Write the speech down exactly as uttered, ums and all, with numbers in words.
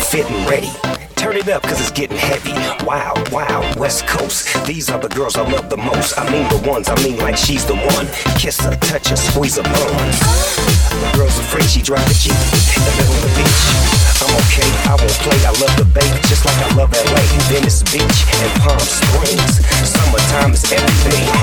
fit and ready. Turn it up cause it's getting heavy. Wow, wow, West Coast. These are the girls I love the most. I mean the ones, I mean like she's the one. Kiss her, touch her, squeeze her bones. The girl's a freak, she drive the Jeep in the middle of the beach. I'm okay, I won't play, I love the bay, just like I love L A, Venice Beach, and Palm Springs. Summertime is everything.